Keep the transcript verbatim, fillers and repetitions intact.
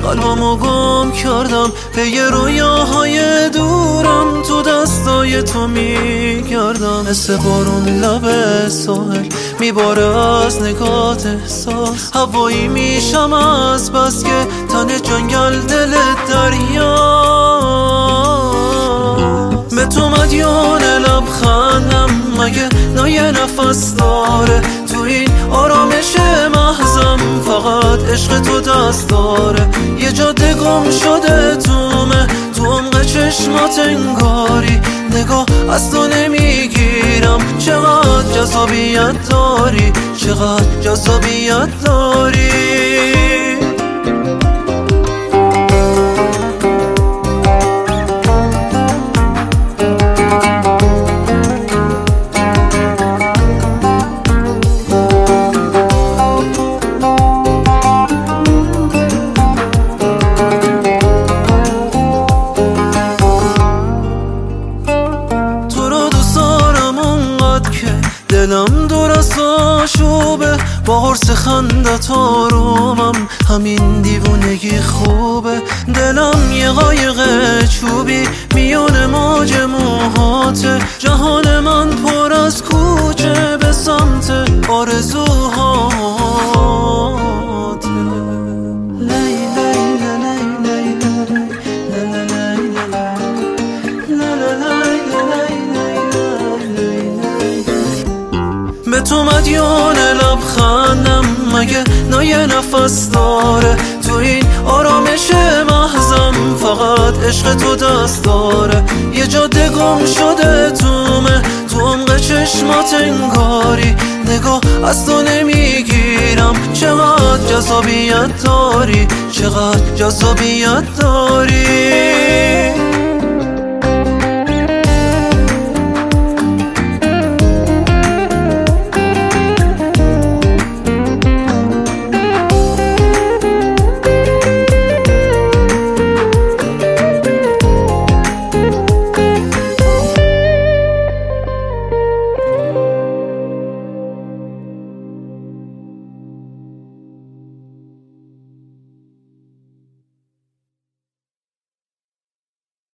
قلبمو گم کردم به یه رویاهای دورم، تو دستای تو میگردم مثل بارون لب ساحل میباره از نگات احساس. هوایی میشم از بس که تن جنگل دل دریا، به تو مدیون لبخندم مگه نای نفس داره. تو این آرامش محضم فقط عشق تو دست داره. یه جاده گم شده تومه تو عمق چشمات انگاری، نگاه از تو نمیگیرم. چقدر جذابیت داری، چقدر جذابیت داری. دلم دور از آشوبه با قرص خندت آرومم، همین دیوونگی خوبه. دلم یه قایق چوبی میون موج موهاته، جهان من پر از کوچه به سمت آرزوهاته. به تو مدیون لبخندم مگه نای نفس داره. تو این آرامش محضم فقط عشق تو دست داره. یه جاده گم شده تومه تو عمق چشمات انگاری، نگاه از تو نمیگیرم. چقدر جذابیت داری، چقدر جذابیت داری.